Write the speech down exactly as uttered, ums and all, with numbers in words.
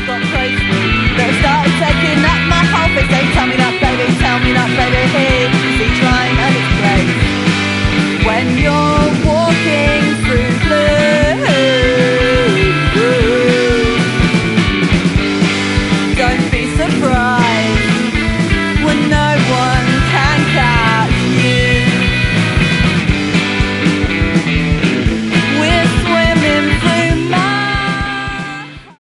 got crazy. That started taking up my whole face. Don't tell me that